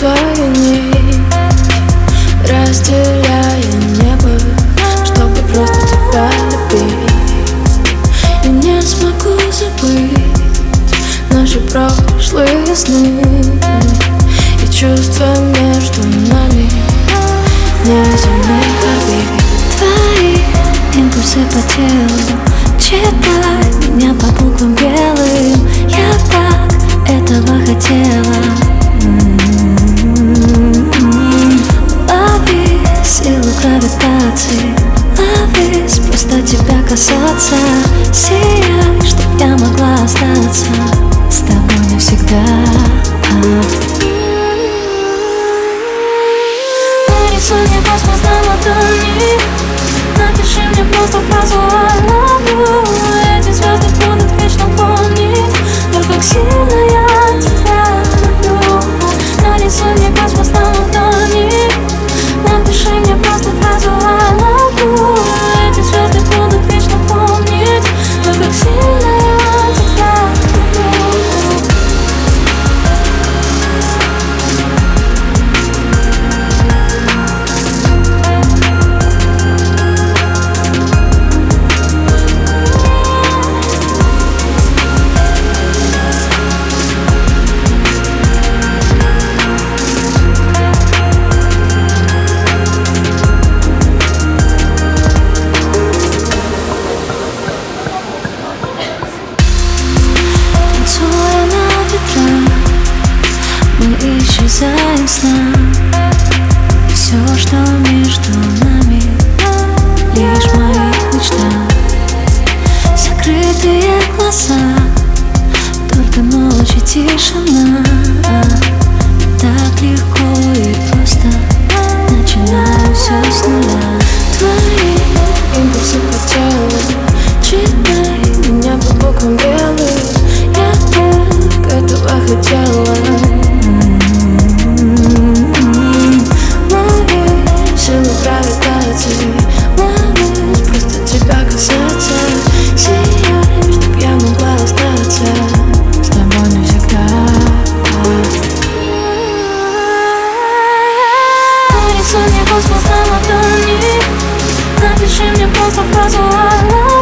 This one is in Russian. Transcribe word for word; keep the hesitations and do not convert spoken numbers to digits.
свою нить, разделяя небо, чтобы просто тебя любить. Я не смогу забыть наши прошлые сны и чувства между нами неземных обид. Твои импульсы по телу, читай меня по буквам белым. Я так этого хотела. Лови силу гравитации, ловись, просто тебя касаться. Сияй, чтоб я могла остаться с тобой навсегда. Нарисуй мне космос на ладони, напиши мне просто фразу I love you. Эти звезды будут вечно помнить то, как сильно я тебя люблю. Нарисуй мне космос на ладони, напиши мне просто фразу I love you. Эти звезды будут вечно помнить то, как сильно я тебя люблю. Мы исчезаем сна, и все, что между нами, лишь в моих мечтах. Закрытые глаза, только ночь и тишина. Так легко и просто начинаю все с нуля. Твои импульсы по телу, читай меня по буквам белым. Я так этого хотела. Нарисуй мне космос на ладони, напиши мне просто фразу I love you.